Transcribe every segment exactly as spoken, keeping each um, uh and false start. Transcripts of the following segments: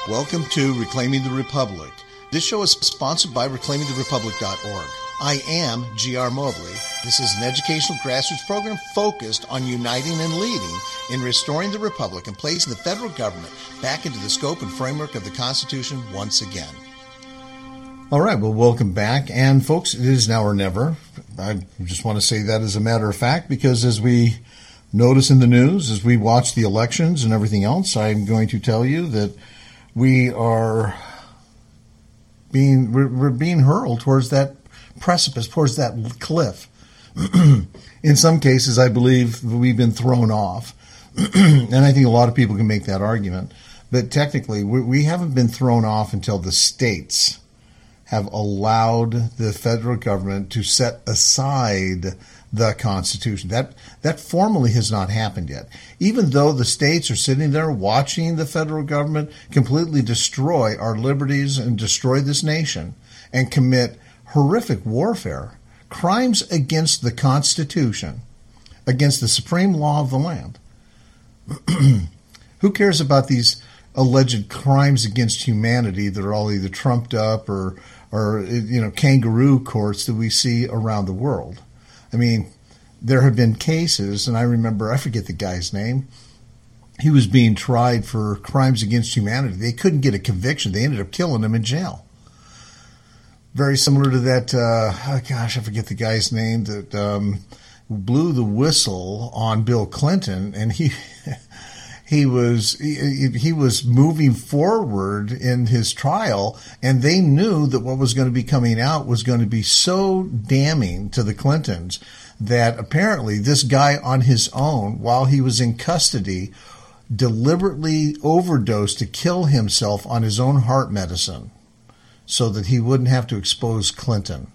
Welcome to Reclaiming the Republic. This show is sponsored by reclaiming the republic dot org. I am G R Mobley. This is an educational grassroots program focused on uniting and leading in restoring the republic and placing the federal government back into the scope and framework of the Constitution once again. All right, well, welcome back. And folks, it is now or never. I just want to say that as a matter of fact, because as we notice in the news, as we watch the elections and everything else, I'm going to tell you that we are being we're, we're being hurled towards that precipice, towards that cliff. In some cases, I believe we've been thrown off, and I think a lot of people can make that argument. But technically, we, we haven't been thrown off until the states have allowed the federal government to set aside the Constitution. That that formally has not happened yet. Even though the states are sitting there watching the federal government completely destroy our liberties and destroy this nation and commit horrific warfare, crimes against the Constitution, against the supreme law of the land. Who cares about these alleged crimes against humanity that are all either trumped up or, or you know, kangaroo courts that we see around the world? I mean, there have been cases, and I remember, I forget the guy's name, he was being tried for crimes against humanity. They couldn't get a conviction. They ended up killing him in jail. Very similar to that, uh, oh gosh, I forget the guy's name, that um, blew the whistle on Bill Clinton, and he he was he, he was moving forward in his trial, and they knew that what was going to be coming out was going to be so damning to the Clintons that apparently this guy on his own, while he was in custody, deliberately overdosed to kill himself on his own heart medicine so that he wouldn't have to expose Clinton.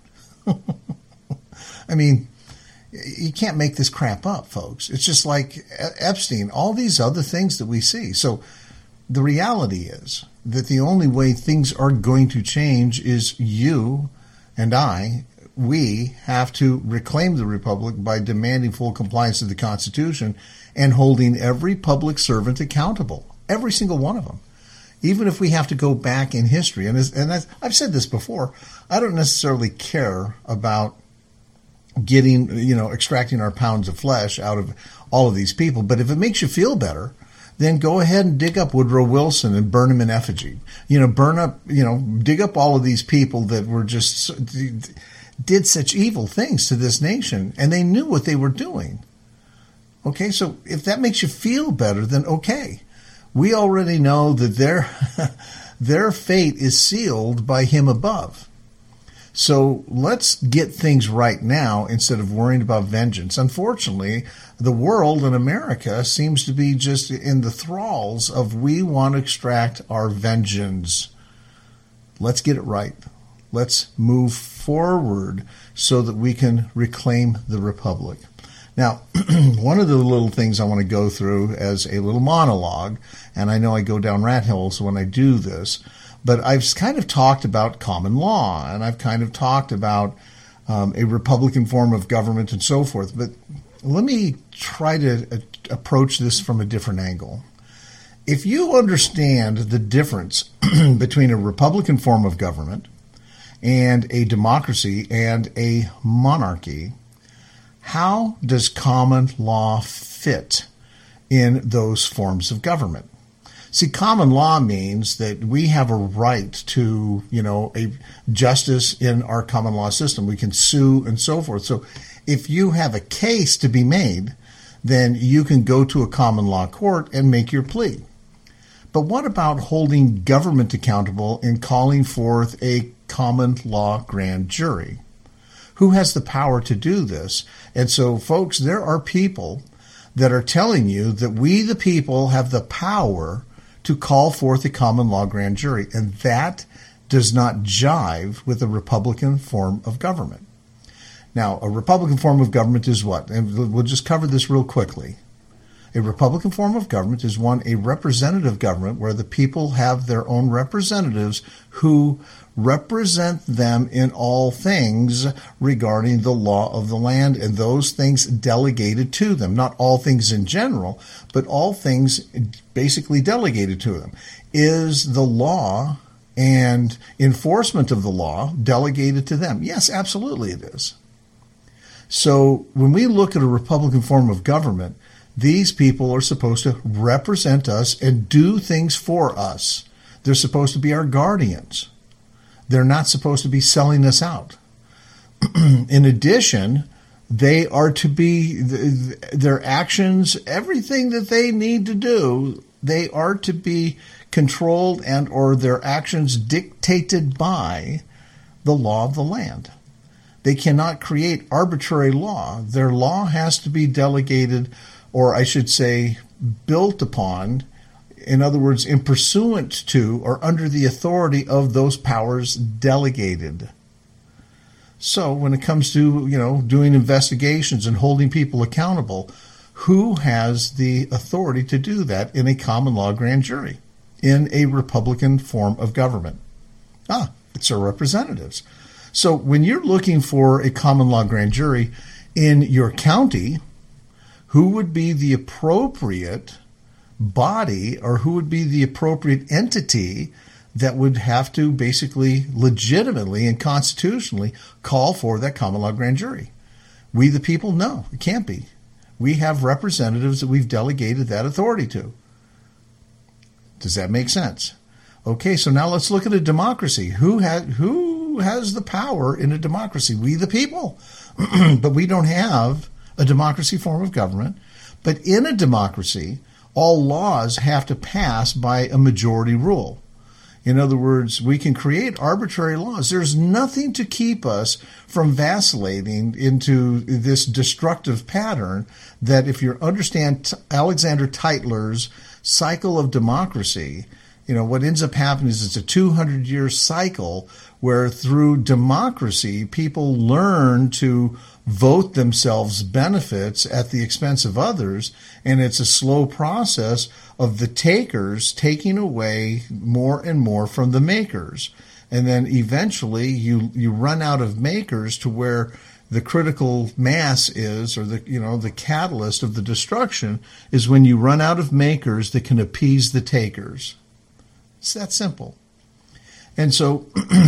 I mean, you can't make this crap up, folks. It's just like Epstein, all these other things that we see. So the reality is that the only way things are going to change is you and I, we have to reclaim the republic by demanding full compliance to the Constitution and holding every public servant accountable, every single one of them. Even if we have to go back in history. And, as, and as I've said this before, I don't necessarily care about getting, you know, extracting our pounds of flesh out of all of these people. But if it makes you feel better, then go ahead and dig up Woodrow Wilson and burn him in effigy. You know, burn up, you know, dig up all of these people that were just, did such evil things to this nation, and they knew what they were doing. Okay, so if that makes you feel better, then okay. We already know that their, their fate is sealed by him above. So let's get things right now instead of worrying about vengeance. Unfortunately, the world and America seems to be just in the thralls of we want to extract our vengeance. Let's get it right. Let's move forward so that we can reclaim the republic. Now, one of the little things I want to go through as a little monologue, and I know I go down rat holes when I do this, but I've kind of talked about common law, and I've kind of talked about um, a Republican form of government and so forth. But let me try to uh, approach this from a different angle. If you understand the difference between a Republican form of government and a democracy and a monarchy, how does common law fit in those forms of government? See, common law means that we have a right to, you know, a justice in our common law system. We can sue and so forth. So if you have a case to be made, then you can go to a common law court and make your plea. But what about holding government accountable and calling forth a common law grand jury? Who has the power to do this? And so, folks, there are people that are telling you that we, the people, have the power to call forth a common law grand jury. And that does not jive with a Republican form of government. Now, a Republican form of government is what? And we'll just cover this real quickly. A Republican form of government is one, a representative government, where the people have their own representatives who represent them in all things regarding the law of the land, and those things delegated to them. Not all things in general, but all things basically delegated to them. Is the law and enforcement of the law delegated to them? Yes, absolutely it is. So when we look at a Republican form of government, these people are supposed to represent us and do things for us. They're supposed to be our guardians. They're not supposed to be selling us out. In addition, they are to be, their actions, everything that they need to do, they are to be controlled and or their actions dictated by the law of the land. They cannot create arbitrary law. Their law has to be delegated, or I should say built upon, in other words, in pursuant to or under the authority of those powers delegated. So when it comes to, you know, doing investigations and holding people accountable, who has the authority to do that in a common law grand jury, in a Republican form of government? Ah, it's our representatives. So when you're looking for a common law grand jury in your county, who would be the appropriate body, or who would be the appropriate entity that would have to basically legitimately and constitutionally call for that common law grand jury? We the people? No, it can't be. We have representatives that we've delegated that authority to. Does that make sense? Okay, so now let's look at a democracy. Who has, who has the power in a democracy? We the people. But we don't have a democracy form of government. But in a democracy, all laws have to pass by a majority rule. In other words, we can create arbitrary laws. There's nothing to keep us from vacillating into this destructive pattern that, if you understand Alexander Tytler's cycle of democracy, you know, what ends up happening is it's a two hundred year cycle where through democracy, people learn to vote themselves benefits at the expense of others. And it's a slow process of the takers taking away more and more from the makers. And then eventually you, you run out of makers to where the critical mass is, or the, you know, the catalyst of the destruction is when you run out of makers that can appease the takers. It's that simple. And so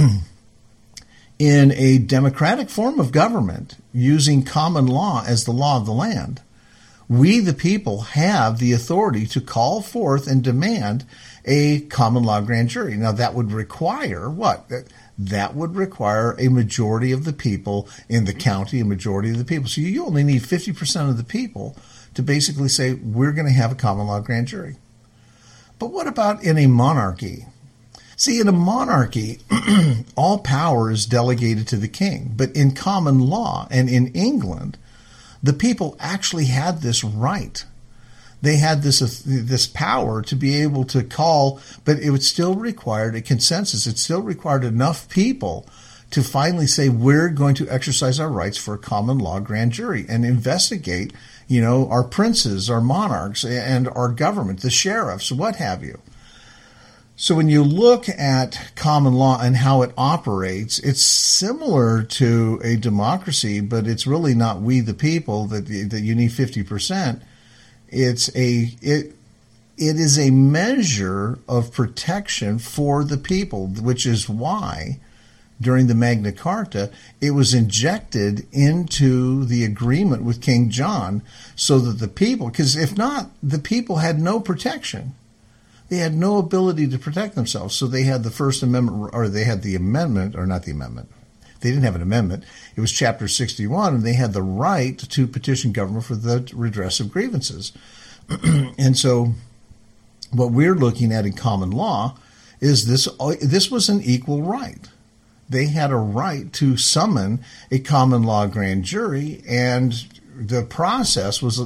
in a democratic form of government, using common law as the law of the land, we the people have the authority to call forth and demand a common law grand jury. Now that would require what? That would require a majority of the people in the county, a majority of the people. So you only need fifty percent of the people to basically say, we're going to have a common law grand jury. But what about in a monarchy? See, in a monarchy, all power is delegated to the king. But in common law and in England, the people actually had this right. They had this uh, this power to be able to call, but it would still require a consensus. It still required enough people to finally say, we're going to exercise our rights for a common law grand jury and investigate, you know, our princes, our monarchs, and our government, the sheriffs, what have you. So when you look at common law and how it operates, it's similar to a democracy, but it's really not we the people that that you need fifty percent. It's a it it is a measure of protection for the people, which is why during the Magna Carta it was injected into the agreement with King John, so that the people, because if not, the people had no protection. They had no ability to protect themselves. So they had the First Amendment, or they had the amendment, or not the amendment. They didn't have an amendment. It was Chapter sixty-one, and they had the right to petition government for the redress of grievances. And so what we're looking at in common law is this, this was an equal right. They had a right to summon a common law grand jury, and the process was,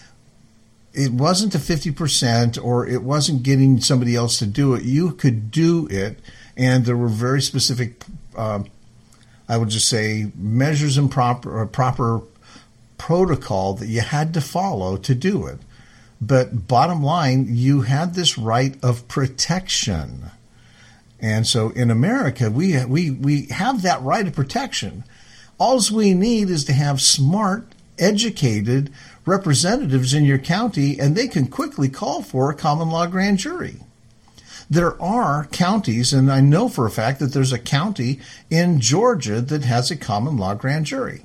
it wasn't a fifty percent, or it wasn't getting somebody else to do it. You could do it, and there were very specific, uh, I would just say, measures and proper, or proper protocol that you had to follow to do it. But bottom line, you had this right of protection. And so in America, we we we have that right of protection. All we need is to have smart, educated representatives in your county, and they can quickly call for a common law grand jury. There are counties, and I know for a fact that there's a county in Georgia that has a common law grand jury.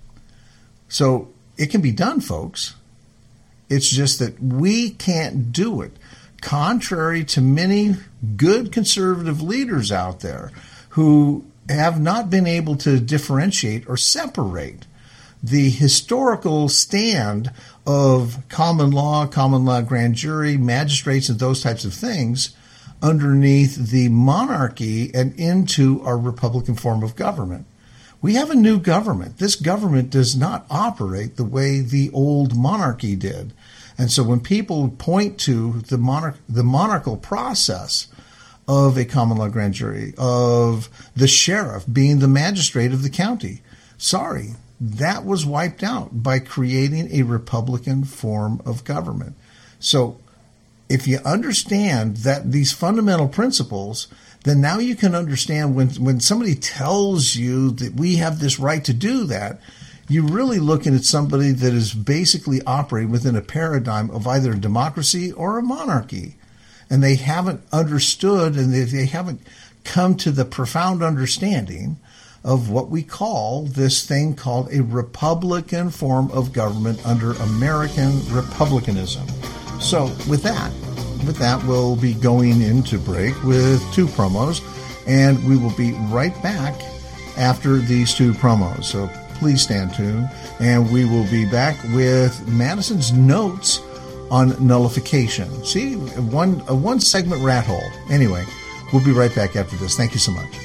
So it can be done, folks. It's just that we can't do it, contrary to many good conservative leaders out there who have not been able to differentiate or separate the historical stand of common law, common law grand jury, magistrates, and those types of things underneath the monarchy and into our Republican form of government. We have a new government. This government does not operate the way the old monarchy did. And so when people point to the monarch, the monarchical process of a common law grand jury, of the sheriff being the magistrate of the county, sorry, that was wiped out by creating a Republican form of government. So if you understand that these fundamental principles, then now you can understand when, when somebody tells you that we have this right to do that, you're really looking at somebody that is basically operating within a paradigm of either a democracy or a monarchy. And they haven't understood and they, they haven't come to the profound understanding of what we call this thing called a Republican form of government under American republicanism. So with that, with that, we'll be going into break with two promos, and we will be right back after these two promos. So please stand tuned, and we will be back with Madison's notes on nullification. See, one a one segment rat hole. Anyway, we'll be right back after this. Thank you so much.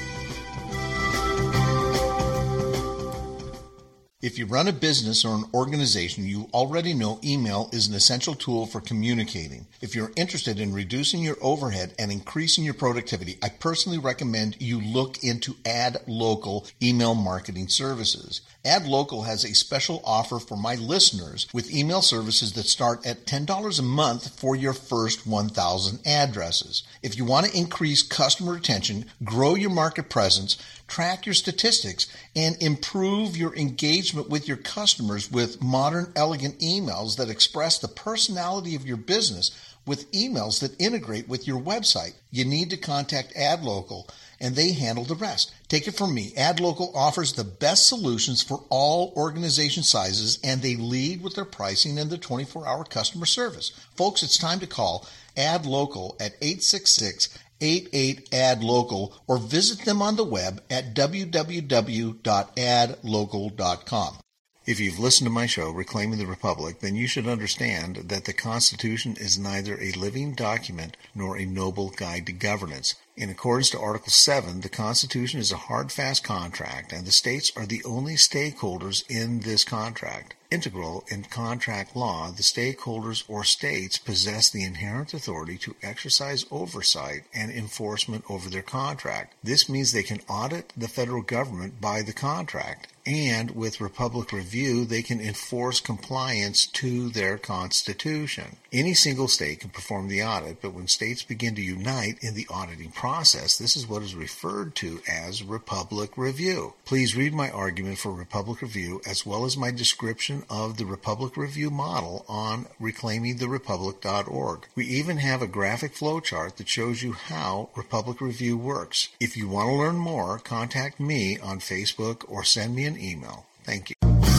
If you run a business or an organization, you already know email is an essential tool for communicating. If you're interested in reducing your overhead and increasing your productivity, I personally recommend you look into AdLocal email marketing services. AdLocal has a special offer for my listeners with email services that start at ten dollars a month for your first one thousand addresses. If you want to increase customer retention, grow your market presence, track your statistics, and improve your engagement with your customers with modern, elegant emails that express the personality of your business with emails that integrate with your website, you need to contact AdLocal, and they handle the rest. Take it from me. AdLocal offers the best solutions for all organization sizes, and they lead with their pricing and their twenty-four hour customer service. Folks, it's time to call AdLocal at eight six six, eight eight, A D local or visit them on the web at w w w dot ad local dot com. If you've listened to my show, Reclaiming the Republic, then you should understand that the Constitution is neither a living document nor a noble guide to governance. In accordance to Article seven, the Constitution is a hard, fast contract, and the states are the only stakeholders in this contract. Integral in contract law, the stakeholders or states possess the inherent authority to exercise oversight and enforcement over their contract. This means they can audit the federal government by the contract, and with Republic Review, they can enforce compliance to their Constitution. Any single state can perform the audit, but when states begin to unite in the auditing process, this is what is referred to as Republic Review. Please read my argument for Republic Review as well as my description of the Republic Review model on reclaiming the republic dot org. We even have a graphic flowchart that shows you how Republic Review works. If you want to learn more, contact me on Facebook or send me an email. Thank you.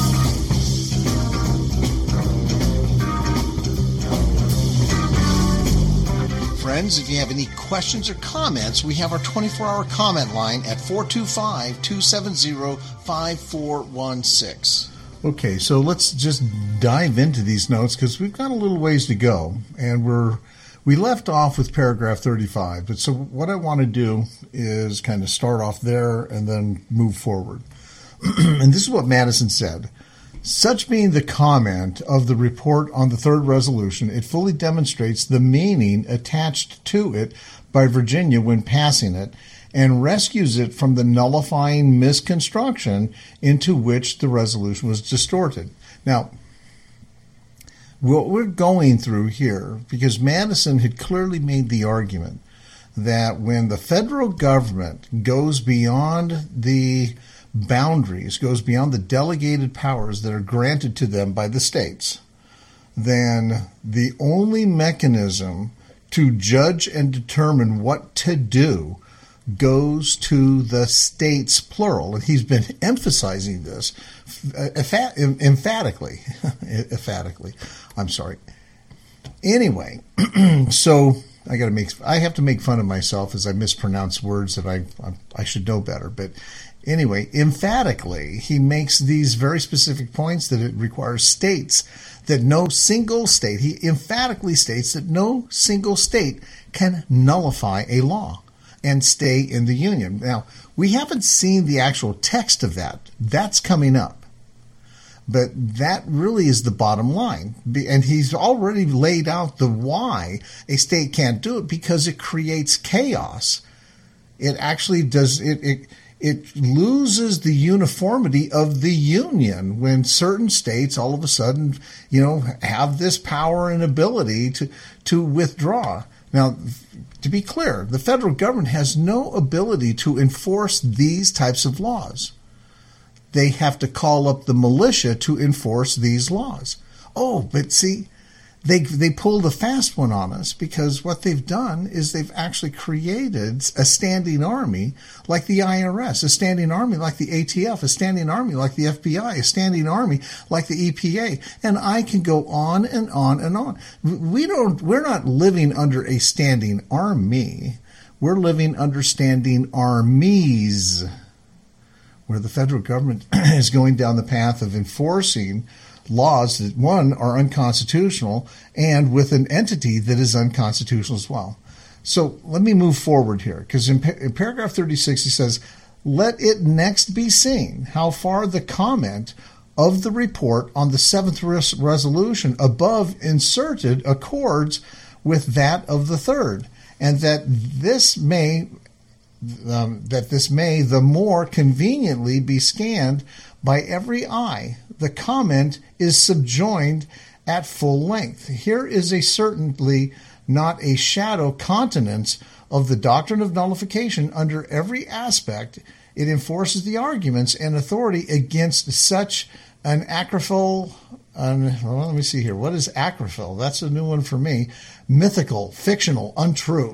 Friends, if you have any questions or comments, we have our twenty-four hour comment line at four two five, two seven zero, five four one six. Okay, so let's just dive into these notes because we've got a little ways to go, and we're we left off with paragraph thirty-five. But so what I want to do is kind of start off there and then move forward. And this is what Madison said. Such being the comment of the report on the third resolution, it fully demonstrates the meaning attached to it by Virginia when passing it, and rescues it from the nullifying misconstruction into which the resolution was distorted. Now, what we're going through here, because Madison had clearly made the argument that when the federal government goes beyond the boundaries, goes beyond the delegated powers that are granted to them by the states, then the only mechanism to judge and determine what to do goes to the states, plural. And he's been emphasizing this emphatically. emphatically. I'm sorry. Anyway, so I got to make I have to make fun of myself as I mispronounce words that I I, I should know better. But anyway, emphatically, he makes these very specific points that it requires states, that no single state, he emphatically states that no single state can nullify a law and stay in the Union. Now, we haven't seen the actual text of that. That's coming up. But that really is the bottom line. And he's already laid out the why a state can't do it, because it creates chaos. It actually does, it, it, it loses the uniformity of the Union when certain states all of a sudden, you know, have this power and ability to, to withdraw. Now, to be clear, the federal government has no ability to enforce these types of laws. They have to call up the militia to enforce these laws. Oh, but see, they they pulled a fast one on us, because what they've done is they've actually created a standing army like the I R S, a standing army like the A T F, a standing army like the F B I, a standing army like the E P A, and I can go on and on and on. We don't, we're not living under a standing army. We're living under standing armies, where the federal government is going down the path of enforcing laws that, one, are unconstitutional, and with an entity that is unconstitutional as well. So let me move forward here, because in, in paragraph thirty-six he says, "Let it next be seen how far the comment of the report on the seventh res- resolution above inserted accords with that of the third, and that this may Um, that this may the more conveniently be scanned by every eye. The comment is subjoined at full length. Here is a certainly not a shadow countenance of the doctrine of nullification under every aspect. It enforces the arguments and authority against such an acrophil, um, well, let me see here. What is acrophil? That's a new one for me. Mythical, fictional, untrue.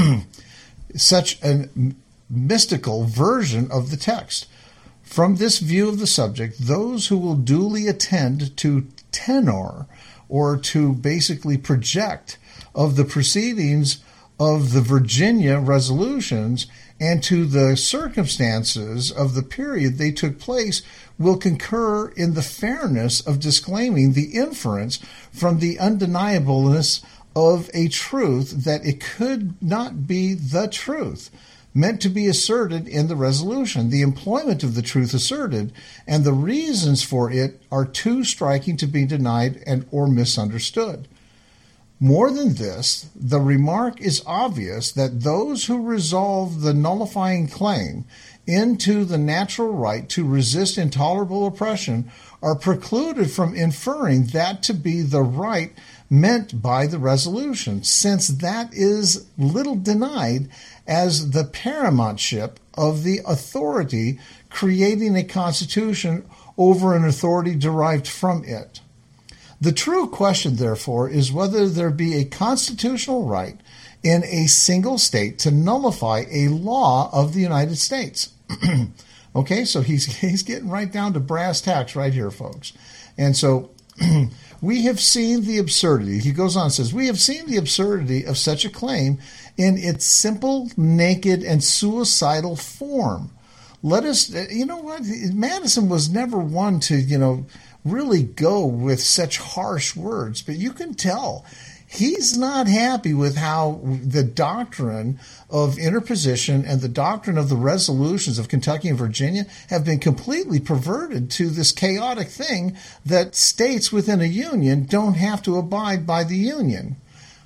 Such a mystical version of the text. From this view of the subject, those who will duly attend to tenor, or to basically project, of the proceedings of the Virginia resolutions and to the circumstances of the period they took place, will concur in the fairness of disclaiming the inference from the undeniableness of a truth that it could not be the truth meant to be asserted in the resolution. The employment of the truth asserted and the reasons for it are too striking to be denied and or misunderstood. More than this, the remark is obvious that those who resolve the nullifying claim into the natural right to resist intolerable oppression are precluded from inferring that to be the right meant by the resolution, since that is little denied as the paramountship of the authority creating a constitution over an authority derived from it. The true question, therefore, is whether there be a constitutional right in a single state to nullify a law of the United States. Okay, so he's he's getting right down to brass tacks right here, folks. And so we have seen the absurdity. He goes on and says, we have seen the absurdity of such a claim in its simple, naked, and suicidal form. Let us, you know what, Madison was never one to, you know, really go with such harsh words, but you can tell he's not happy with how the doctrine of interposition and the doctrine of the resolutions of Kentucky and Virginia have been completely perverted to this chaotic thing that states within a union don't have to abide by the union.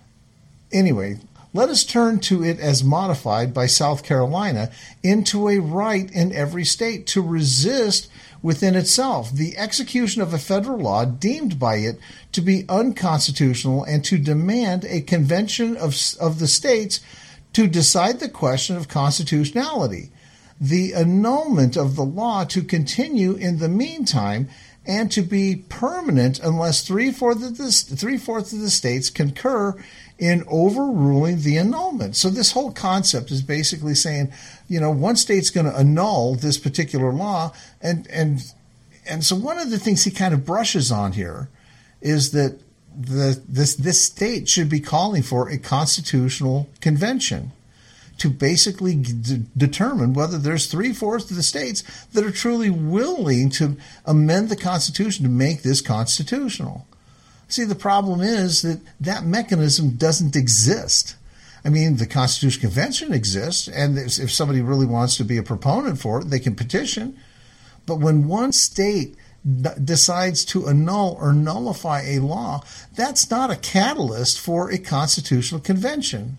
Anyway, let us turn to it as modified by South Carolina into a right in every state to resist within itself the execution of a federal law deemed by it to be unconstitutional and to demand a convention of, of the states to decide the question of constitutionality, the annulment of the law to continue in the meantime and to be permanent unless three-fourths of the, three-fourths of the states concur in overruling the annulment. So this whole concept is basically saying, you know, one state's going to annul this particular law, and and and so one of the things he kind of brushes on here is that the this this state should be calling for a constitutional convention to basically d- determine whether there's three-fourths of the states that are truly willing to amend the Constitution to make this constitutional. See, the problem is that that mechanism doesn't exist. I mean, the Constitutional Convention exists, and if somebody really wants to be a proponent for it, they can petition. But when one state decides to annul or nullify a law, that's not a catalyst for a constitutional convention.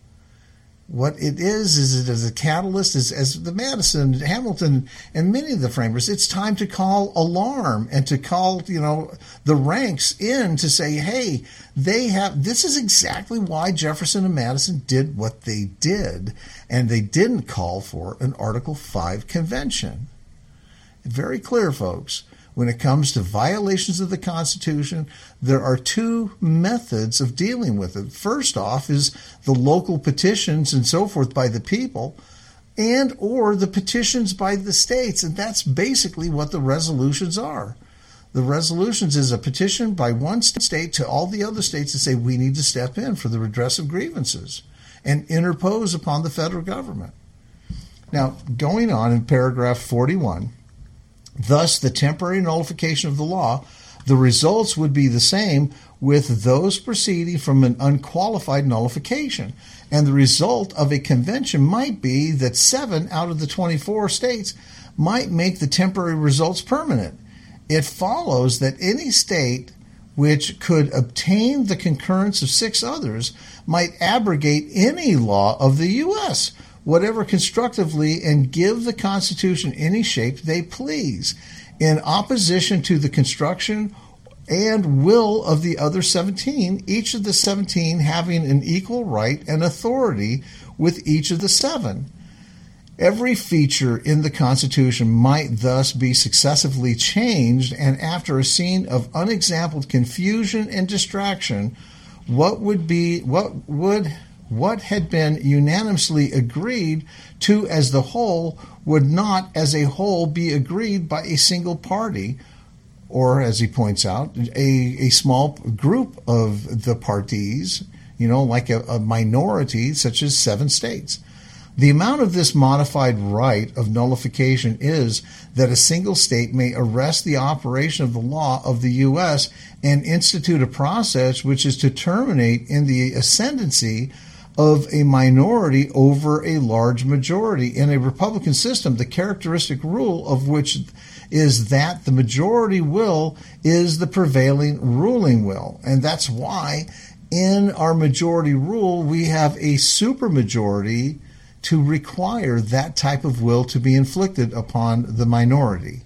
What it is, is it is a catalyst, is, as the Madison, Hamilton, and many of the framers, it's time to call alarm and to call, you know, the ranks in to say, hey, they have, this is exactly why Jefferson and Madison did what they did, and they didn't call for an Article five convention. Very clear, folks. When it comes to violations of the Constitution, there are two methods of dealing with it. First off is the local petitions and so forth by the people, and or the petitions by the states, and that's basically what the resolutions are. The resolutions is a petition by one state to all the other states to say we need to step in for the redress of grievances and interpose upon the federal government. Now, going on in paragraph forty-one, thus, the temporary nullification of the law, the results would be the same with those proceeding from an unqualified nullification. And the result of a convention might be that seven out of the twenty-four states might make the temporary results permanent. It follows that any state which could obtain the concurrence of six others might abrogate any law of the U S, whatever constructively, and give the Constitution any shape they please, in opposition to the construction and will of the other seventeen, each of the seventeen having an equal right and authority with each of the seven. Every feature in the Constitution might thus be successively changed, and after a scene of unexampled confusion and distraction, what would be what would What had been unanimously agreed to as the whole would not as a whole be agreed by a single party, or, as he points out, a, a small group of the parties, you know, like a, a minority such as seven states. The amount of this modified right of nullification is that a single state may arrest the operation of the law of the U S and institute a process which is to terminate in the ascendancy of a minority over a large majority. In a Republican system, the characteristic rule of which is that the majority will is the prevailing ruling will. And that's why in our majority rule, we have a supermajority to require that type of will to be inflicted upon the minority.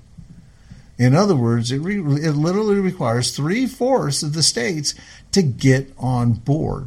In other words, it, re- it literally requires three-fourths of the states to get on board.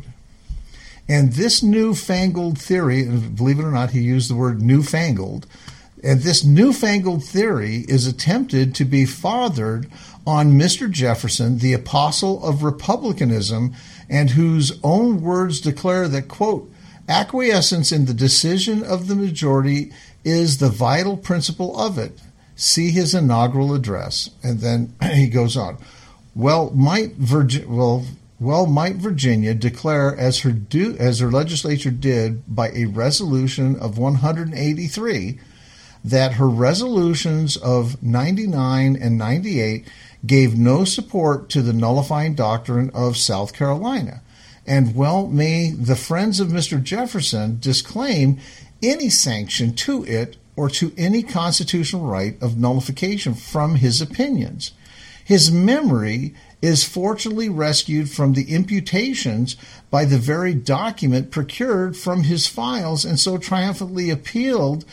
And this newfangled theory, and believe it or not, he used the word newfangled, and this newfangled theory is attempted to be fathered on Mister Jefferson, the apostle of republicanism, and whose own words declare that, quote, acquiescence in the decision of the majority is the vital principle of it. See his inaugural address. And then he goes on. Well, might Virgin, well, Well, might Virginia declare, as her do, as her legislature did by a resolution of one hundred eighty-three, that her resolutions of ninety-nine and ninety-eight gave no support to the nullifying doctrine of South Carolina. And well may the friends of Mister Jefferson disclaim any sanction to it or to any constitutional right of nullification from his opinions. His memory is fortunately rescued from the imputations by the very document procured from his files and so triumphantly appealed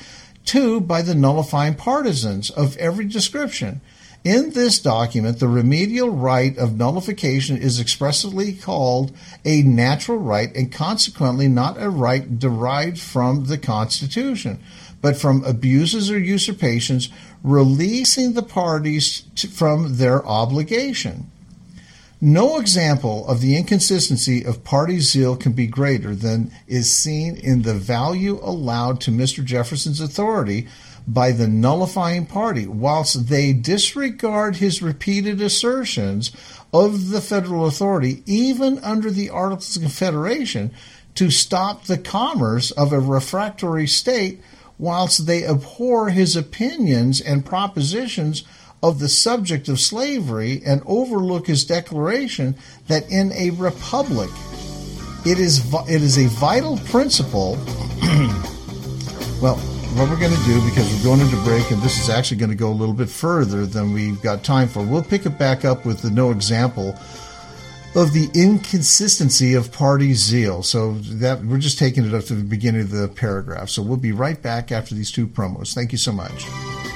Two, by the nullifying partisans of every description. In this document, the remedial right of nullification is expressly called a natural right and consequently not a right derived from the Constitution, but from abuses or usurpations, releasing the parties to, from their obligation. No example of the inconsistency of party zeal can be greater than is seen in the value allowed to Mister Jefferson's authority by the nullifying party, whilst they disregard his repeated assertions of the federal authority, even under the Articles of Confederation, to stop the commerce of a refractory state, whilst they abhor his opinions and propositions of the subject of slavery and overlook his declaration that in a republic it is it is a vital principle. Well, what we're going to do, because we're going into break, and this is actually going to go a little bit further than we've got time for, we'll pick it back up with the no example of the inconsistency of party zeal. So that we're just taking it up to the beginning of the paragraph. So we'll be right back after these two promos. Thank you so much.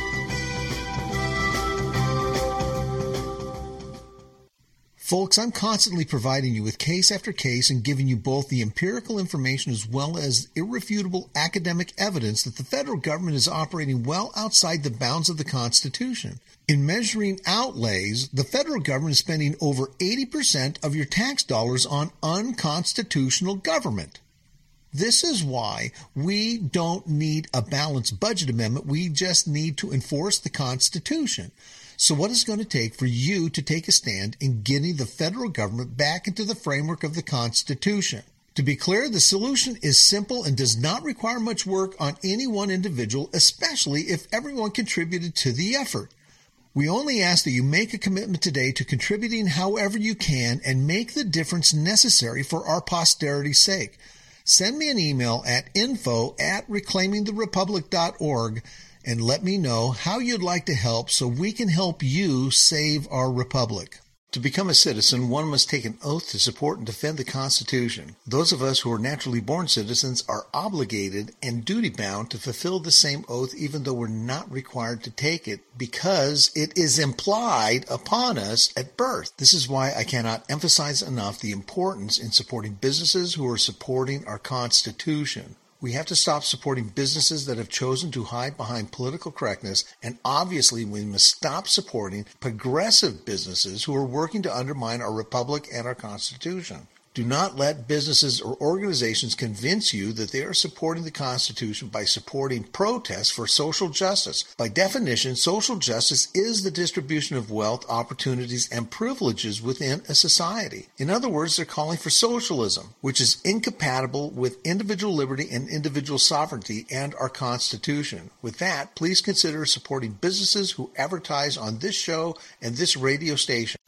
Folks, I'm constantly providing you with case after case and giving you both the empirical information as well as irrefutable academic evidence that the federal government is operating well outside the bounds of the Constitution. In measuring outlays, the federal government is spending over eighty percent of your tax dollars on unconstitutional government. This is why we don't need a balanced budget amendment. We just need to enforce the Constitution. So what is it going to take for you to take a stand in getting the federal government back into the framework of the Constitution? To be clear, the solution is simple and does not require much work on any one individual, especially if everyone contributed to the effort. We only ask that you make a commitment today to contributing however you can and make the difference necessary for our posterity's sake. Send me an email at info at reclaiming the republic dot org and let me know how you'd like to help so we can help you save our republic. To become a citizen, one must take an oath to support and defend the Constitution. Those of us who are naturally born citizens are obligated and duty-bound to fulfill the same oath even though we're not required to take it because it is implied upon us at birth. This is why I cannot emphasize enough the importance in supporting businesses who are supporting our Constitution. We have to stop supporting businesses that have chosen to hide behind political correctness, and obviously we must stop supporting progressive businesses who are working to undermine our republic and our Constitution. Do not let businesses or organizations convince you that they are supporting the Constitution by supporting protests for social justice. By definition, social justice is the distribution of wealth, opportunities, and privileges within a society. In other words, they're calling for socialism, which is incompatible with individual liberty and individual sovereignty and our Constitution. With that, please consider supporting businesses who advertise on this show and this radio station.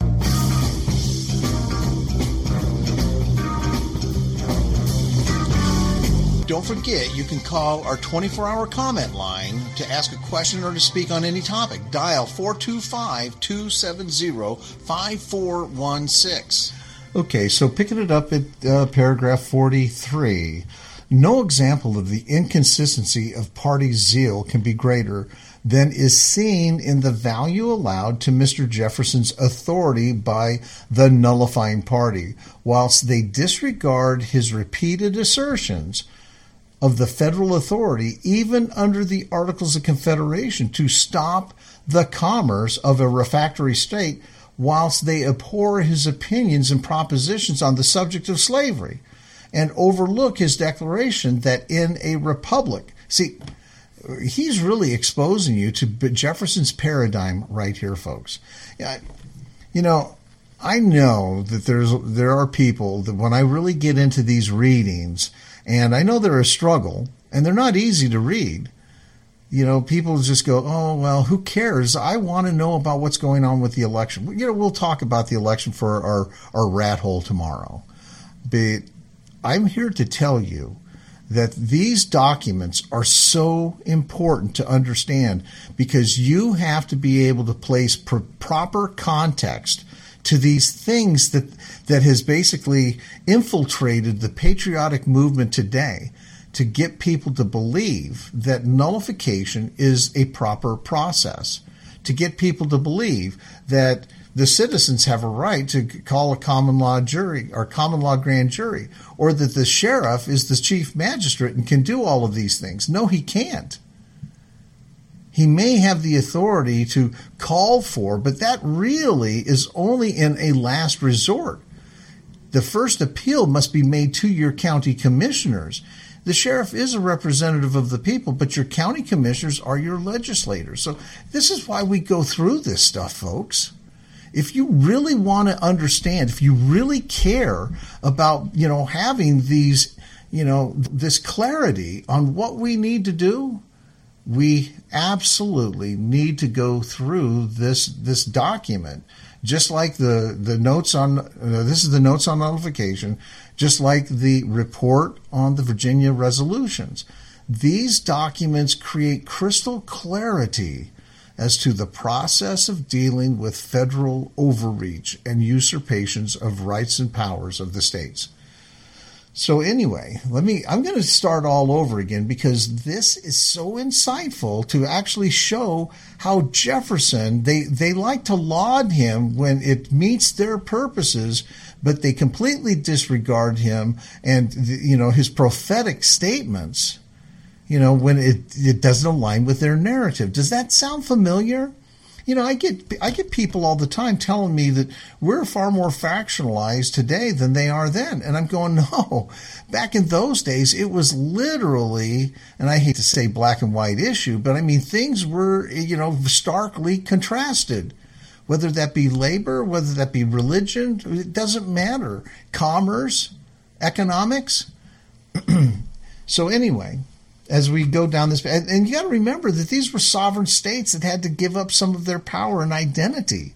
Don't forget, you can call our twenty-four hour comment line to ask a question or to speak on any topic. Dial four two five, two seven zero, five four one six. Okay, so picking it up at uh, paragraph forty-three. No example of the inconsistency of party zeal can be greater than is seen in the value allowed to Mister Jefferson's authority by the nullifying party, whilst they disregard his repeated assertions of the federal authority, even under the Articles of Confederation, to stop the commerce of a refractory state, whilst they abhor his opinions and propositions on the subject of slavery, and overlook his declaration that in a republic. See, he's really exposing you to Jefferson's paradigm right here, folks. You know, I know that there's there are people that when I really get into these readings, and I know they're a struggle, and they're not easy to read. You know, people just go, oh, well, who cares? I want to know about what's going on with the election. You know, we'll talk about the election for our, our rat hole tomorrow. But I'm here to tell you that these documents are so important to understand because you have to be able to place pr- proper context to these things that that has basically infiltrated the patriotic movement today, to get people to believe that nullification is a proper process, to get people to believe that the citizens have a right to call a common law jury or common law grand jury, or that the sheriff is the chief magistrate and can do all of these things. No, he can't. He may have the authority to call for, but that really is only in a last resort. The first appeal must be made to your county commissioners. The sheriff is a representative of the people, but your county commissioners are your legislators. So this is why we go through this stuff, folks. If you really want to understand, if you really care about, you know, having these, you know, this clarity on what we need to do, we absolutely need to go through this this document, just like the the notes on uh, this is the notes on nullification, just like the report on the Virginia resolutions. These documents create crystal clarity as to the process of dealing with federal overreach and usurpations of rights and powers of the states. So anyway, let me, I'm going to start all over again because this is so insightful to actually show how Jefferson, they, they like to laud him when it meets their purposes, but they completely disregard him and, you know, his prophetic statements, you know, when it, it doesn't align with their narrative. Does that sound familiar? You know, I get I get people all the time telling me that we're far more factionalized today than they are then. And I'm going, no. Back in those days, it was literally, and I hate to say black and white issue, but I mean, things were, you know, starkly contrasted. Whether that be labor, whether that be religion, it doesn't matter. Commerce, economics. So anyway, as we go down this, and, and you got to remember that these were sovereign states that had to give up some of their power and identity.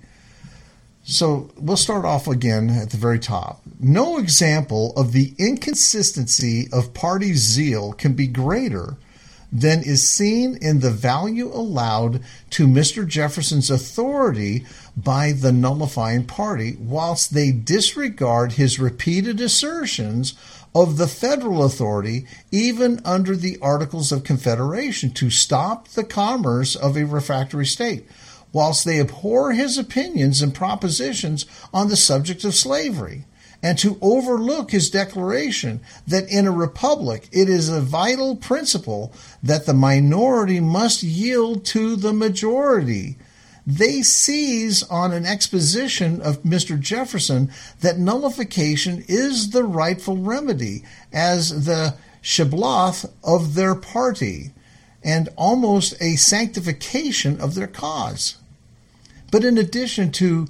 So we'll start off again at the very top. No example of the inconsistency of party zeal can be greater than is seen in the value allowed to Mister Jefferson's authority by the nullifying party, whilst they disregard his repeated assertions of the federal authority, even under the Articles of Confederation, to stop the commerce of a refractory state, whilst they abhor his opinions and propositions on the subject of slavery, and to overlook his declaration that in a republic it is a vital principle that the minority must yield to the majority. They seize on an exposition of Mister Jefferson that nullification is the rightful remedy as the shibboleth of their party and almost a sanctification of their cause. But in addition to,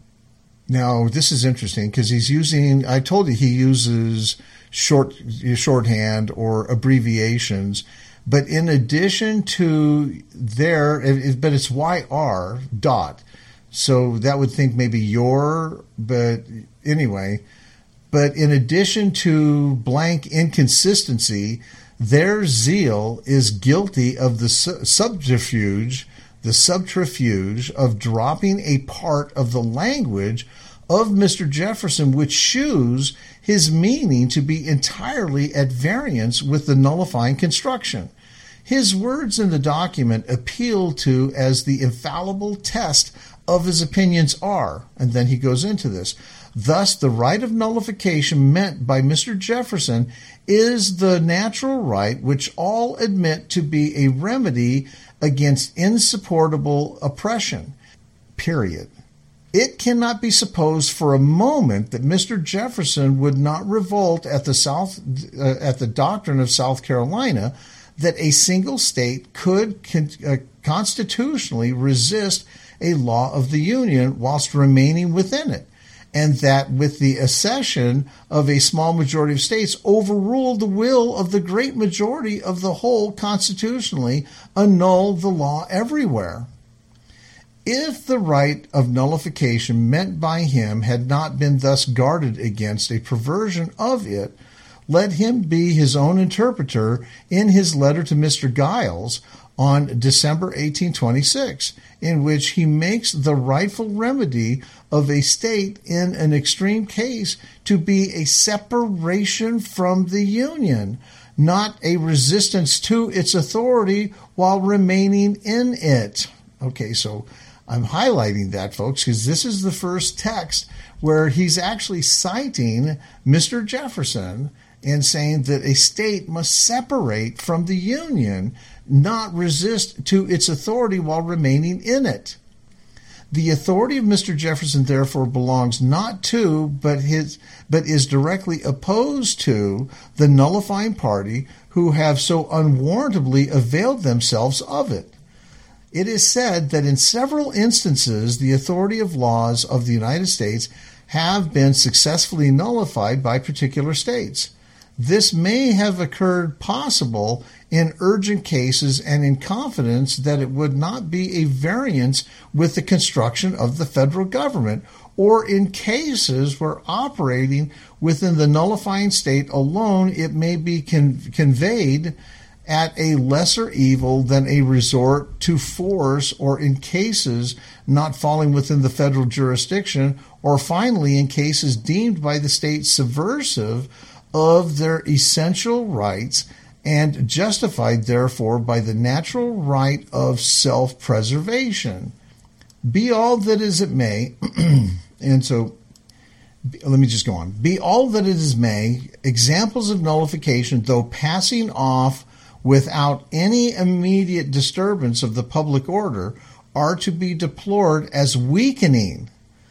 now this is interesting because he's using, I told you he uses short shorthand or abbreviations. But in addition to there, but it's Y R dot. So that would think maybe your, but anyway. But in addition to blank inconsistency, their zeal is guilty of the subterfuge, the subterfuge of dropping a part of the language of Mister Jefferson, which shews his meaning to be entirely at variance with the nullifying construction. His words in the document appeal to as the infallible test of his opinions are, and then he goes into this. Thus, the right of nullification meant by Mister Jefferson is the natural right which all admit to be a remedy against insupportable oppression, period. It cannot be supposed for a moment that Mister Jefferson would not revolt at the South, uh, at the doctrine of South Carolina, that a single state could con- uh, constitutionally resist a law of the Union whilst remaining within it, and that with the accession of a small majority of states overruled the will of the great majority of the whole constitutionally, annul the law everywhere. If the right of nullification meant by him had not been thus guarded against a perversion of it, let him be his own interpreter in his letter to Mister Giles on December eighteen twenty-six, in which he makes the rightful remedy of a state in an extreme case to be a separation from the Union, not a resistance to its authority while remaining in it. Okay, so I'm highlighting that, folks, because this is the first text where he's actually citing Mister Jefferson and saying that a state must separate from the Union, not resist to its authority while remaining in it. The authority of Mister Jefferson, therefore, belongs not to, but his, but is directly opposed to the nullifying party who have so unwarrantably availed themselves of it. It is said that in several instances, the authority of laws of the United States have been successfully nullified by particular states. This may have occurred possible in urgent cases and in confidence that it would not be a variance with the construction of the federal government, or in cases where operating within the nullifying state alone it may be con- conveyed at a lesser evil than a resort to force, or in cases not falling within the federal jurisdiction, or finally in cases deemed by the state subversive of their essential rights and justified therefore by the natural right of self-preservation. Be all that as it may, and so let me just go on. Be all that it is may, examples of nullification, though passing off without any immediate disturbance of the public order, are to be deplored as weakening.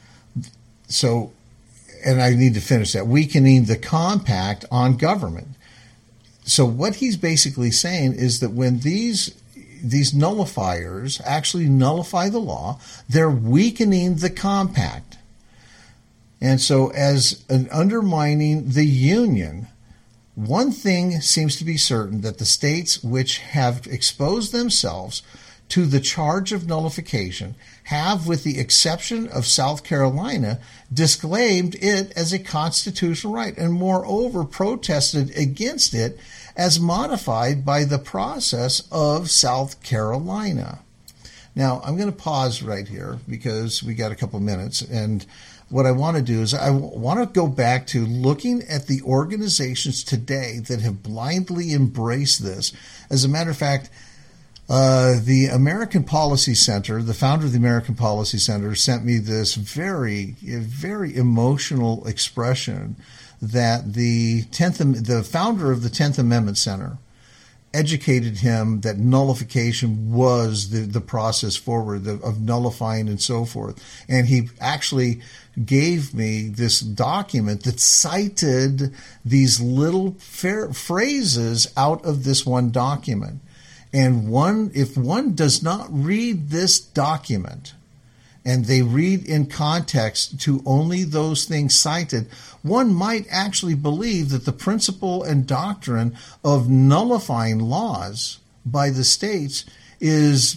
So, and I need to finish that, weakening the compact on government. So what he's basically saying is that when these these nullifiers actually nullify the law, they're weakening the compact. And so as an undermining the Union, one thing seems to be certain, that the states which have exposed themselves to the charge of nullification have, with the exception of South Carolina, disclaimed it as a constitutional right and moreover protested against it as modified by the process of South Carolina. Now, I'm going to pause right here because we got a couple minutes, and what I want to do is I want to go back to looking at the organizations today that have blindly embraced this. As a matter of fact, Uh, the American Policy Center, the founder of the American Policy Center, sent me this very, very emotional expression that the tenth, the founder of the tenth Amendment Center educated him that nullification was the, the process forward of, of nullifying and so forth. And he actually gave me this document that cited these little fair phrases out of this one document. And one, if one does not read this document and they read in context to only those things cited, one might actually believe that the principle and doctrine of nullifying laws by the states is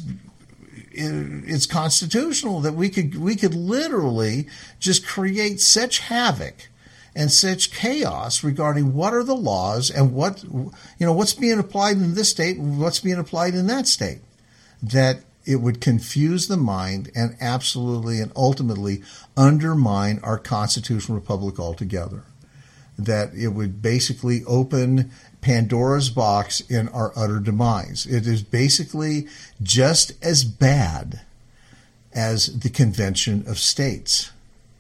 it's constitutional, that we could we could literally just create such havoc and such chaos regarding what are the laws and what, you know, what's being applied in this state and what's being applied in that state, that it would confuse the mind and absolutely and ultimately undermine our constitutional republic altogether. That it would basically open Pandora's box in our utter demise. It is basically just as bad as the Convention of States.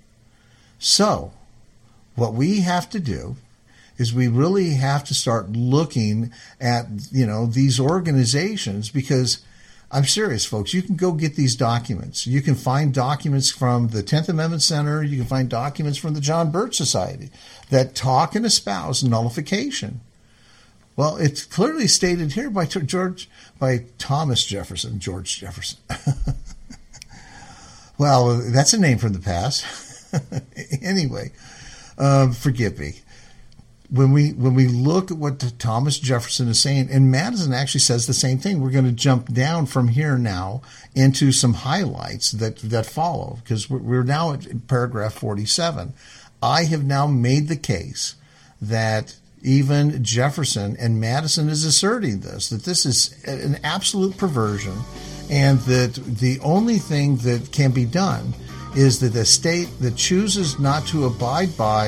So, what we have to do is we really have to start looking at, you know, these organizations, because I'm serious, folks. You can go get these documents. You can find documents from the tenth Amendment Center. You can find documents from the John Birch Society that talk and espouse nullification. Well, it's clearly stated here by George, by Thomas Jefferson, George Jefferson. Well, that's a name from the past. Anyway. Uh, forgive me. When we when we look at what Thomas Jefferson is saying, and Madison actually says the same thing. We're going to jump down from here now into some highlights that, that follow, because we're, we're now at paragraph forty-seven. I have now made the case that even Jefferson and Madison is asserting this, that this is an absolute perversion, and that the only thing that can be done is that a state that chooses not to abide by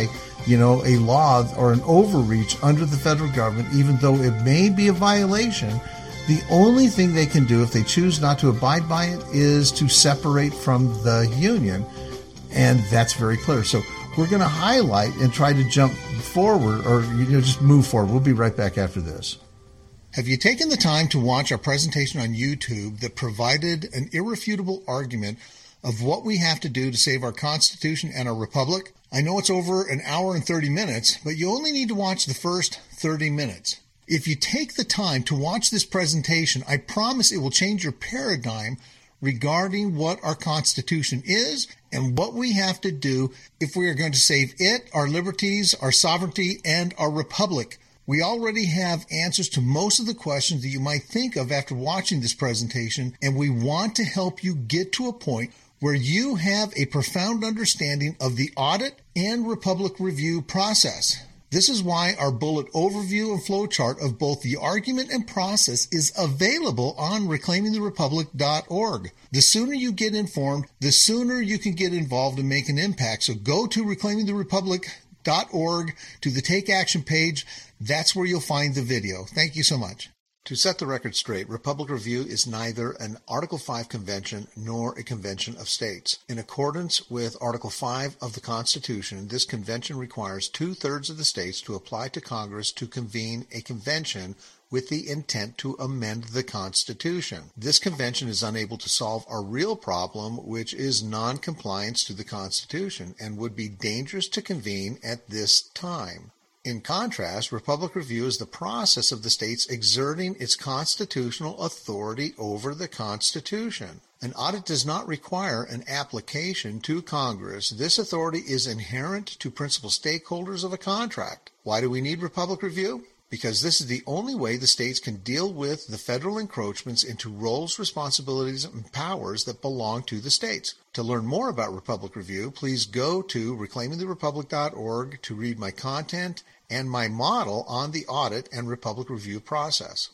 you know, a law or an overreach under the federal government, even though it may be a violation, the only thing they can do if they choose not to abide by it is to separate from the union. And that's very clear. So we're going to highlight and try to jump forward, or you know, just move forward. We'll be right back after this. Have you taken the time to watch our presentation on YouTube that provided an irrefutable argument of what we have to do to save our Constitution and our Republic? I know it's over an hour and thirty minutes, but you only need to watch the first thirty minutes. If you take the time to watch this presentation, I promise it will change your paradigm regarding what our Constitution is and what we have to do if we are going to save it, our liberties, our sovereignty, and our republic. We already have answers to most of the questions that you might think of after watching this presentation, and we want to help you get to a point where you have a profound understanding of the audit and republic review process. This is why our bullet overview and flowchart of both the argument and process is available on reclaiming the republic dot org. The sooner you get informed, the sooner you can get involved and make an impact. So go to reclaiming the republic dot org to the Take Action page. That's where you'll find the video. Thank you so much. To set the record straight, Republic Review is neither an Article five convention nor a convention of states. In accordance with Article five of the Constitution, this convention requires two-thirds of the states to apply to Congress to convene a convention with the intent to amend the Constitution. This convention is unable to solve our real problem, which is non-compliance to the Constitution, and would be dangerous to convene at this time. In contrast, Republic Review is the process of the states exerting its constitutional authority over the Constitution. An audit does not require an application to Congress. This authority is inherent to principal stakeholders of a contract. Why do we need Republic Review? Because this is the only way the states can deal with the federal encroachments into roles, responsibilities, and powers that belong to the states. To learn more about Republic Review, please go to reclaiming the republic dot org to read my content and my model on the audit and Republic Review process.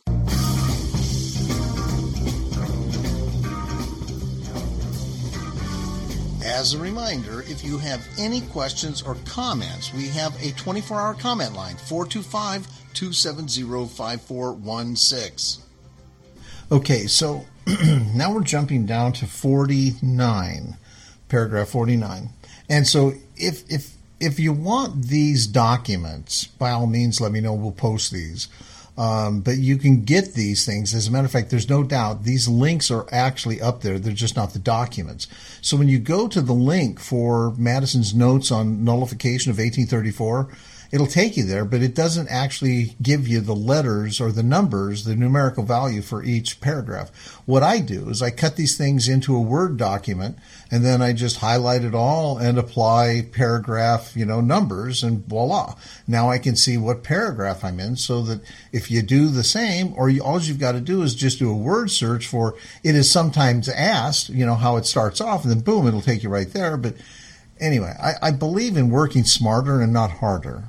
As a reminder, if you have any questions or comments, we have a twenty-four hour comment line, four two five, two seven zero, five four one six. Okay, so now we're jumping down to forty-nine, paragraph forty-nine. And so if if if you want these documents, by all means, let me know. We'll post these. Um, but you can get these things. As a matter of fact, there's no doubt these links are actually up there. They're just not the documents. So when you go to the link for Madison's notes on nullification of eighteen thirty-four, it'll take you there, but it doesn't actually give you the letters or the numbers, the numerical value for each paragraph. What I do is I cut these things into a Word document, and then I just highlight it all and apply paragraph, you know, numbers, and voila. Now I can see what paragraph I'm in, so that if you do the same, or you, all you've got to do is just do a word search for it is sometimes asked, you know, how it starts off, and then boom, it'll take you right there. But anyway, I, I believe in working smarter and not harder.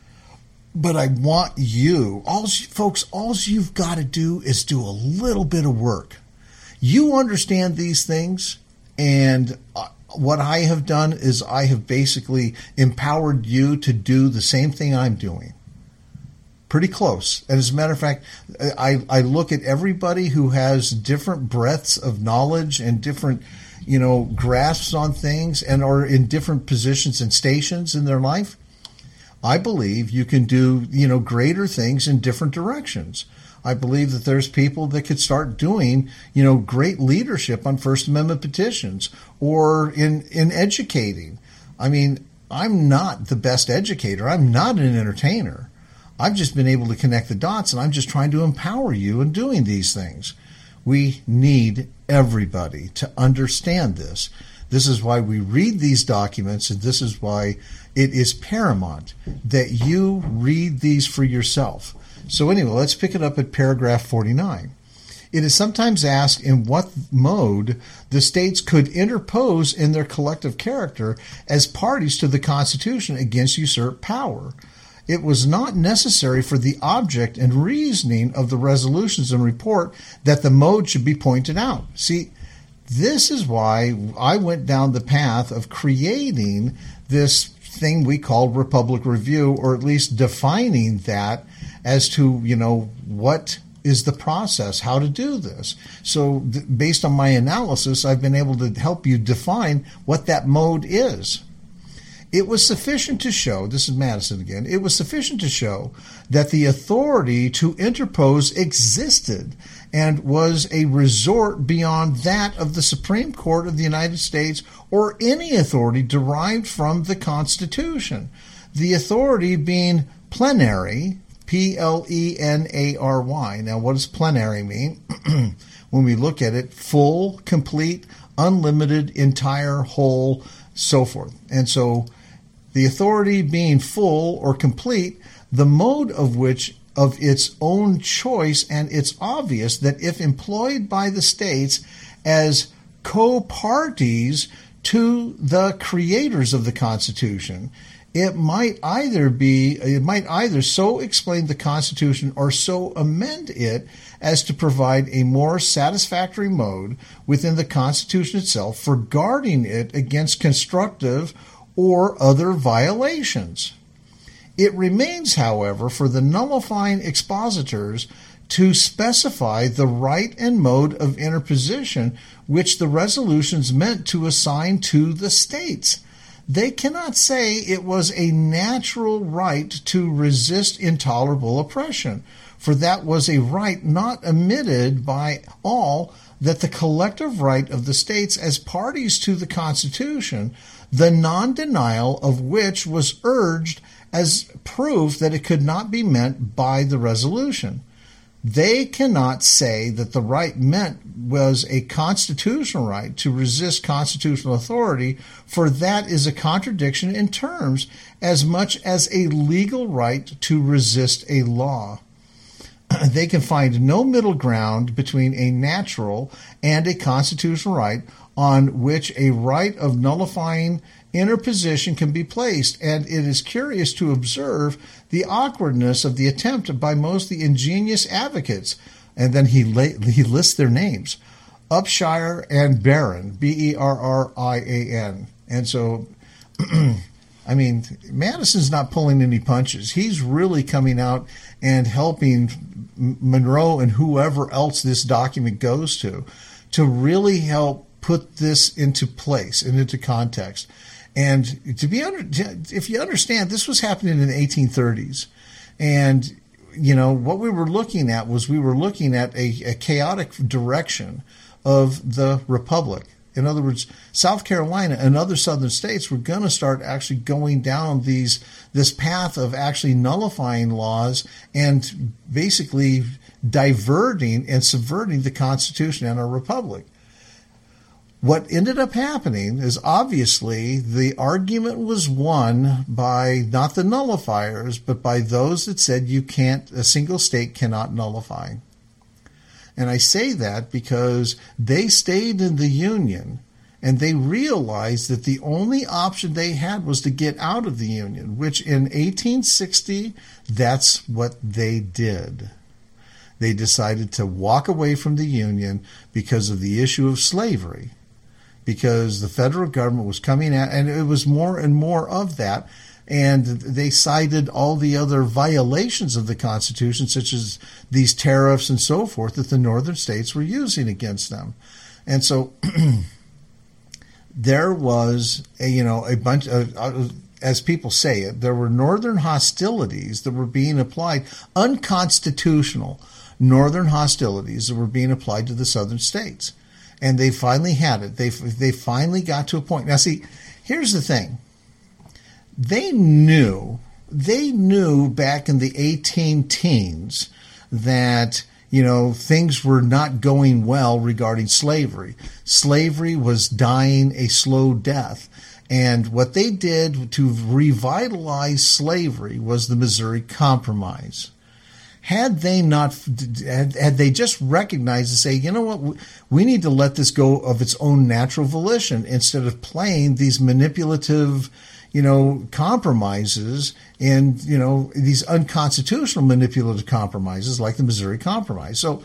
But I want you, all folks, all you've got to do is do a little bit of work. You understand these things, and what I have done is I have basically empowered you to do the same thing I'm doing. Pretty close. And as a matter of fact, I, I look at everybody who has different breadths of knowledge and different, you know, grasps on things and are in different positions and stations in their life. I believe you can do, you know, greater things in different directions. I believe that there's people that could start doing, you know, great leadership on First Amendment petitions or in, in educating. I mean, I'm not the best educator. I'm not an entertainer. I've just been able to connect the dots, and I'm just trying to empower you in doing these things. We need everybody to understand this. This is why we read these documents, and this is why it is paramount that you read these for yourself. So anyway, let's pick it up at paragraph forty-nine. It is sometimes asked in what mode the states could interpose in their collective character as parties to the Constitution against usurped power. It was not necessary for the object and reasoning of the resolutions and report that the mode should be pointed out. See, this is why I went down the path of creating this thing we called Republic Review, or at least defining that as to, you know, what is the process, how to do this. So th- based on my analysis, I've been able to help you define what that mode is. It was sufficient to show, this is Madison again, it was sufficient to show that the authority to interpose existed and was a resort beyond that of the Supreme Court of the United States or any authority derived from the Constitution. The authority being plenary, P L E N A R Y. Now, what does plenary mean? When we look at it, full, complete, unlimited, entire, whole, so forth. And so the authority being full or complete, the mode of which of its own choice, and it's obvious that if employed by the states as co-parties to the creators of the Constitution, it might either be, it might either so explain the Constitution or so amend it as to provide a more satisfactory mode within the Constitution itself for guarding it against constructive or other violations. It remains, however, for the nullifying expositors to specify the right and mode of interposition which the resolutions meant to assign to the states. They cannot say it was a natural right to resist intolerable oppression, for that was a right not admitted by all, that the collective right of the states as parties to the Constitution, the non-denial of which was urged as proof that it could not be meant by the resolution. They cannot say that the right meant was a constitutional right to resist constitutional authority, for that is a contradiction in terms as much as a legal right to resist a law. They can find no middle ground between a natural and a constitutional right on which a right of nullifying interposition can be placed, and it is curious to observe the awkwardness of the attempt by most of the ingenious advocates. And then he la- he lists their names: Upshire and Barron, B E R R I A N. And so, I mean, Madison's not pulling any punches. He's really coming out and helping Monroe and whoever else this document goes to, to really help put this into place and into context. And to be under, if you understand, this was happening in the eighteen thirties. And, you know, what we were looking at was we were looking at a, a chaotic direction of the Republic. In other words, South Carolina and other southern states were going to start actually going down these this path of actually nullifying laws and basically diverting and subverting the Constitution and our Republic. What ended up happening is obviously the argument was won by not the nullifiers, but by those that said you can't, a single state cannot nullify. And I say that because they stayed in the Union and they realized that the only option they had was to get out of the Union, which in eighteen sixty, that's what they did. They decided to walk away from the Union because of the issue of slavery, because the federal government was coming out, and it was more and more of that. And they cited all the other violations of the Constitution, such as these tariffs and so forth, that the northern states were using against them. And so there was, a, you know, a bunch of, uh, as people say it, there were northern hostilities that were being applied, unconstitutional northern hostilities that were being applied to the southern states. And they finally had it. They they finally got to a point. Now, see, here's the thing. They knew, they knew back in the eighteen teens that, you know, things were not going well regarding slavery. Slavery was dying a slow death. And what they did to revitalize slavery was the Missouri Compromise. Had they not, had, had they just recognized and say, you know what, we need to let this go of its own natural volition instead of playing these manipulative, you know, compromises and, you know, these unconstitutional manipulative compromises like the Missouri Compromise. So,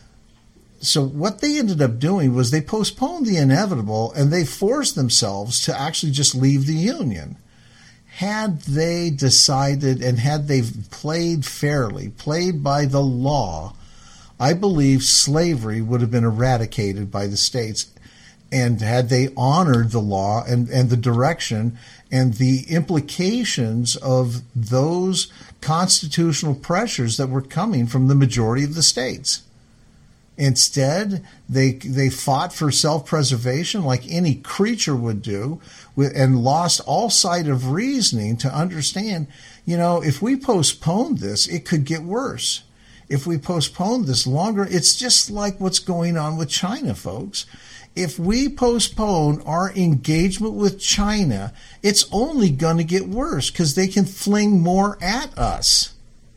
so what they ended up doing was they postponed the inevitable and they forced themselves to actually just leave the Union. had they decided and had they played fairly, played by the law, I believe slavery would have been eradicated by the states. And had they honored the law and, and the direction and the implications of those constitutional pressures that were coming from the majority of the states. Instead, they they fought for self-preservation like any creature would do, and lost all sight of reasoning to understand, you know, if we postpone this, it could get worse. If we postpone this longer, it's just like what's going on with China, folks. If we postpone our engagement with China, it's only going to get worse because they can fling more at us.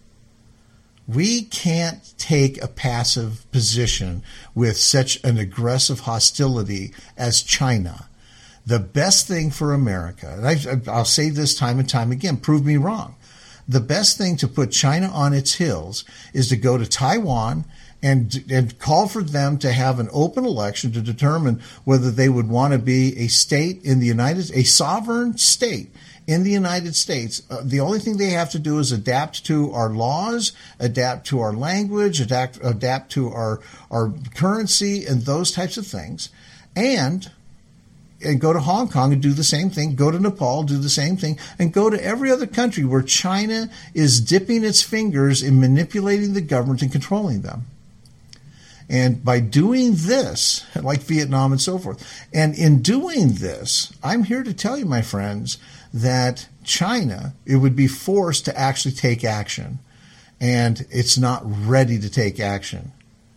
We can't take a passive position with such an aggressive hostility as China. The best thing for America, and I, I'll say this time and time again, prove me wrong. The best thing to put China on its heels is to go to Taiwan and and call for them to have an open election to determine whether they would want to be a state in the United a sovereign state in the United States. Uh, the only thing they have to do is adapt to our laws, adapt to our language, adapt adapt to our our currency and those types of things, and and go to Hong Kong and do the same thing, go to Nepal, do the same thing, and go to every other country where China is dipping its fingers in manipulating the government and controlling them. And by doing this, like Vietnam and so forth, and in doing this, I'm here to tell you, my friends, that China, it would be forced to actually take action. And it's not ready to take action.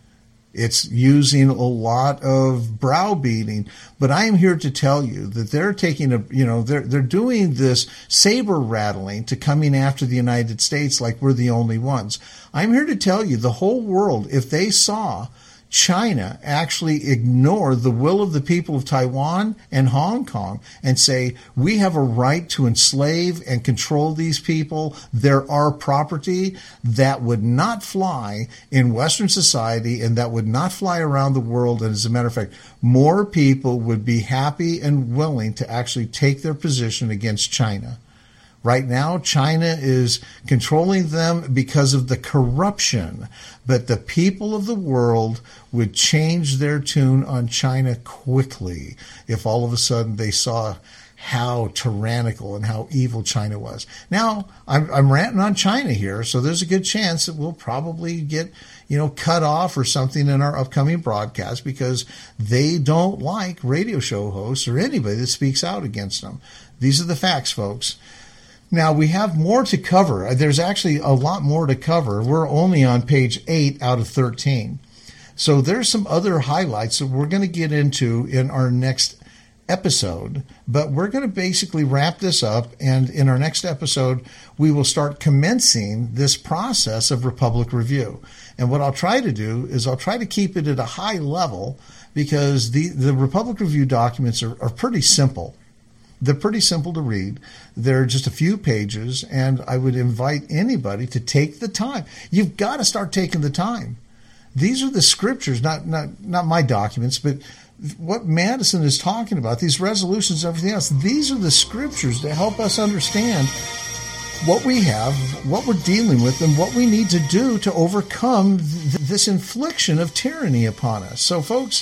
It's using a lot of browbeating, but I am here to tell you that they're taking a, you know, they're they're doing this saber rattling to coming after the United States like we're the only ones. I'm here to tell you the whole world, if they saw China actually ignore the will of the people of Taiwan and Hong Kong and say, we have a right to enslave and control these people, they're our property, that would not fly in Western society and that would not fly around the world. And as a matter of fact, more people would be happy and willing to actually take their position against China. Right now, China is controlling them because of the corruption, but the people of the world would change their tune on China quickly if all of a sudden they saw how tyrannical and how evil China was. Now, I'm, I'm ranting on China here, so there's a good chance that we'll probably get, you know, cut off or something in our upcoming broadcast because they don't like radio show hosts or anybody that speaks out against them. These are the facts, folks. Now, we have more to cover. There's actually a lot more to cover. We're only on page eight out of thirteen. So there's some other highlights that we're going to get into in our next episode, but we're going to basically wrap this up, and in our next episode, we will start commencing this process of Republic Review. And what I'll try to do is I'll try to keep it at a high level because the, the Republic Review documents are, are pretty simple. They're pretty simple to read. They're just a few pages, and I would invite anybody to take the time. You've got to start taking the time. These are the scriptures, not not not my documents, but what Madison is talking about, these resolutions and everything else. These are the scriptures that help us understand what we have, what we're dealing with, and what we need to do to overcome th- this infliction of tyranny upon us. So, folks,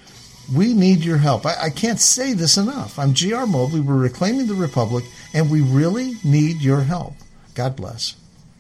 we need your help. I, I can't say this enough. I'm G R Mobley. We're reclaiming the Republic, and we really need your help. God bless.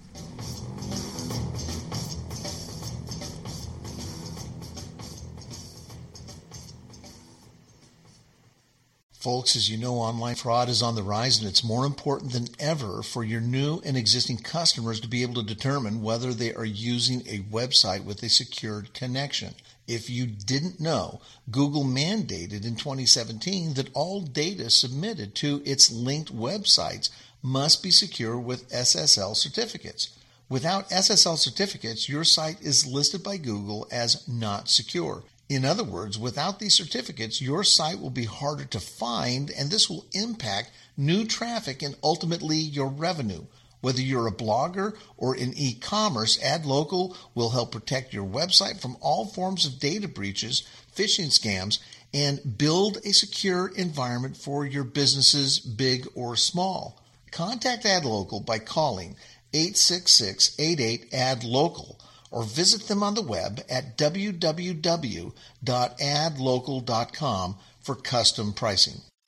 Folks, as you know, online fraud is on the rise, and it's more important than ever for your new and existing customers to be able to determine whether they are using a website with a secured connection. If you didn't know, Google mandated in twenty seventeen that all data submitted to its linked websites must be secure with S S L certificates. Without S S L certificates, your site is listed by Google as not secure. In other words, without these certificates, your site will be harder to find, and this will impact new traffic and ultimately your revenue. Whether you're a blogger or in e-commerce, AdLocal will help protect your website from all forms of data breaches, phishing scams, and build a secure environment for your businesses, big or small. Contact AdLocal by calling eight six six, eight eight, A D local or visit them on the web at w w w dot ad local dot com for custom pricing.